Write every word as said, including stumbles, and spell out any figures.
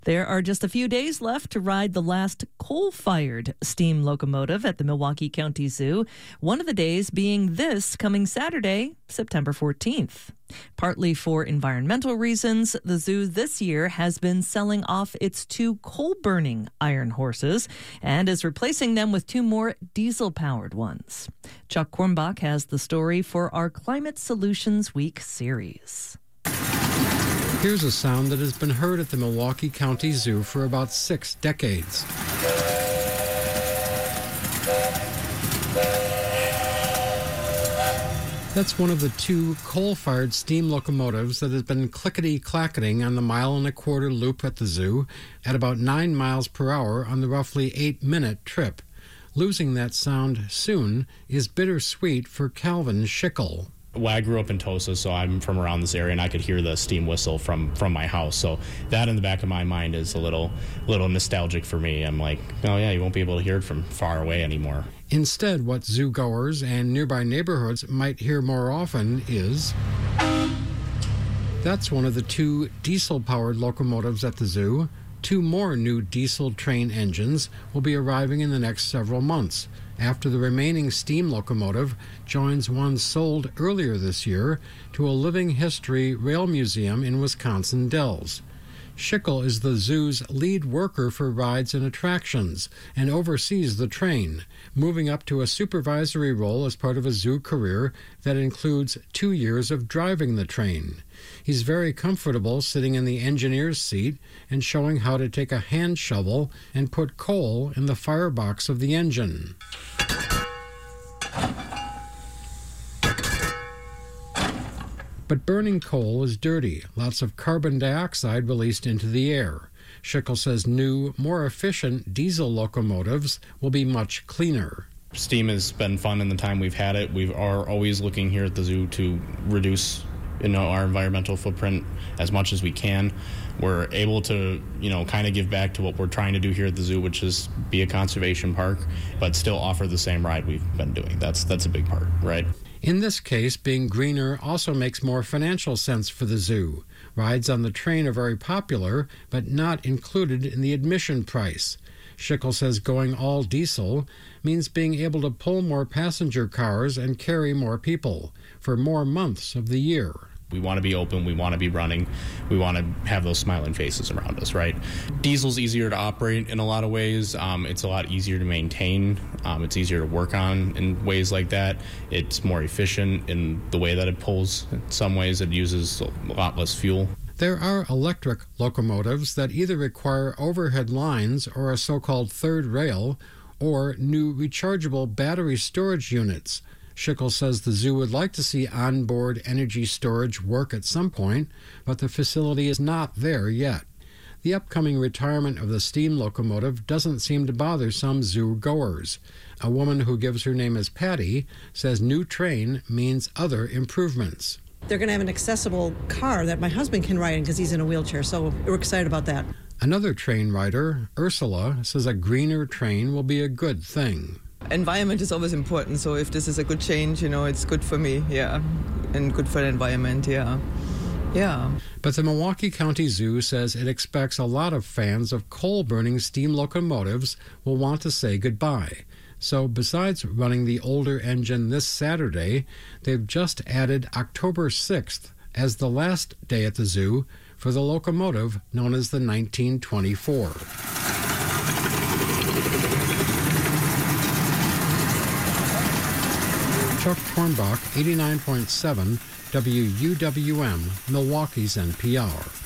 There are just a few days left to ride the last coal-fired steam locomotive at the Milwaukee County Zoo, one of the days being this coming Saturday, September fourteenth. Partly for environmental reasons, the zoo this year has been selling off its two coal-burning iron horses and is replacing them with two more diesel-powered ones. Chuck Kornbach has the story for our Climate Solutions Week series. Here's a sound that has been heard at the Milwaukee County Zoo for about six decades. That's one of the two coal-fired steam locomotives that has been clickety-clacketing on the mile and a quarter loop at the zoo at about nine miles per hour on the roughly eight-minute trip. Losing that sound soon is bittersweet for Calvin Schickel. Well, I grew up in Tosa, so I'm from around this area, and I could hear the steam whistle from, from my house. So that in the back of my mind is a little little nostalgic for me. I'm like, oh yeah, you won't be able to hear it from far away anymore. Instead, what zoo goers and nearby neighborhoods might hear more often is... That's one of the two diesel-powered locomotives at the zoo. Two more new diesel train engines will be arriving in the next several months, after the remaining steam locomotive joins one sold earlier this year to a Living History Rail Museum in Wisconsin Dells. Schickel is the zoo's lead worker for rides and attractions and oversees the train, moving up to a supervisory role as part of a zoo career that includes two years of driving the train. He's very comfortable sitting in the engineer's seat and showing how to take a hand shovel and put coal in the firebox of the engine. But burning coal is dirty, lots of carbon dioxide released into the air. Schickel says new, more efficient diesel locomotives will be much cleaner. Steam has been fun in the time we've had it. We are always looking here at the zoo to reduce you know, our environmental footprint as much as we can. We're able to, you know, kind of give back to what we're trying to do here at the zoo, which is be a conservation park, but still offer the same ride we've been doing. That's that's a big part, right? In this case, being greener also makes more financial sense for the zoo. Rides on the train are very popular, but not included in the admission price. Schickel says going all diesel means being able to pull more passenger cars and carry more people for more months of the year. We want to be open, we want to be running, we want to have those smiling faces around us, right? Diesel's easier to operate in a lot of ways. Um, it's a lot easier to maintain. Um, it's easier to work on in ways like that. It's more efficient in the way that it pulls. In some ways, it uses a lot less fuel. There are electric locomotives that either require overhead lines or a so-called third rail, or new rechargeable battery storage units. Schickel says the zoo would like to see onboard energy storage work at some point, but the facility is not there yet. The upcoming retirement of the steam locomotive doesn't seem to bother some zoo goers. A woman who gives her name as Patty says new train means other improvements. They're going to have an accessible car that my husband can ride in because he's in a wheelchair, so we're excited about that. Another train rider, Ursula, says a greener train will be a good thing. Environment is always important, so if this is a good change, you know, it's good for me, yeah, and good for the environment, yeah, yeah. But the Milwaukee County Zoo says it expects a lot of fans of coal-burning steam locomotives will want to say goodbye. So besides running the older engine this Saturday, they've just added October sixth as the last day at the zoo for the locomotive known as the nineteen twenty-four. Chuck Kornbach, eighty-nine point seven W U W M, Milwaukee's N P R.